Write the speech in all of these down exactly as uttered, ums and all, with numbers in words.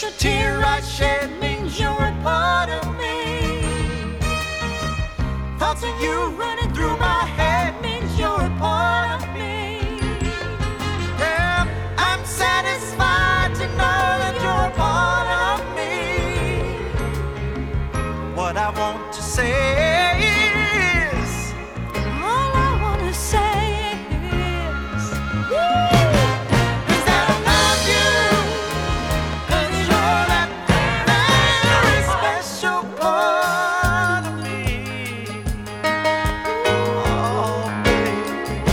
Every tear I shed means you're a part of me. Thoughts of you running through my head means you're a part of me. Yeah, I'm satisfied to know that you're a part of me. What I want to say is, all I want to say is, is that I love you, 'cause you're that very special part of me. Oh, baby.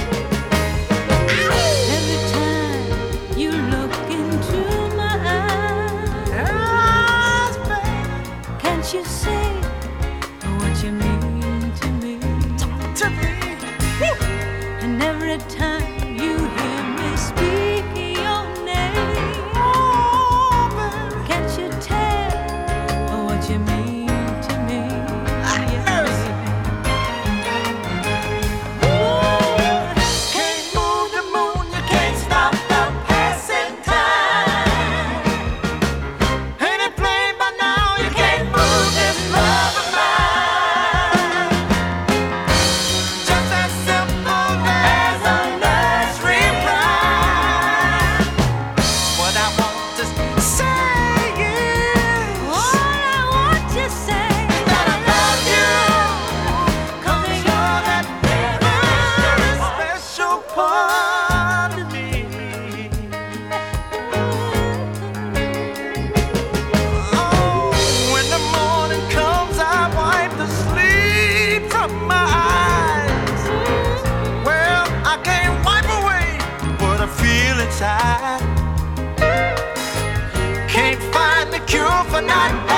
Every time you look into my eyes, Yes, baby. can't you say what you mean to me? To me. Woo. And every time you hear me speak your name, Oh, baby. can't you tell what you mean to me? Yeah, Yes. baby. Ooh. Can't move the moon, you can't stop the passing time. Ain't it plain by now you can't move this love of mine? Just as simple as a nursery rhyme. What I want to say is, All I want to say that I love you, 'cause you're that very special part of me. Oh, when the morning comes, I wipe the sleep from my eyes. Well, I can't wipe away what I feel inside. Can't find the cure for not